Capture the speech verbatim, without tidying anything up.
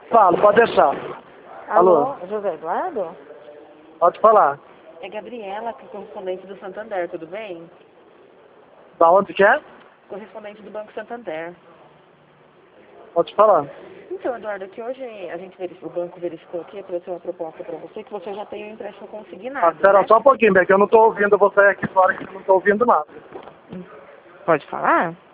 Falo, pode deixar. Alô, Alô? José Eduardo? Pode falar. É Gabriela, que é correspondente do Santander, tudo bem? Da onde que é? Correspondente do Banco Santander. Pode falar. Então, Eduardo, que hoje a gente verificou, o banco verificou aqui, trouxe uma proposta para você, que você já tem o empréstimo Ah, consignado, espera né? só um pouquinho, Beck, eu não tô ouvindo você aqui fora, que eu não tô ouvindo nada. Pode falar?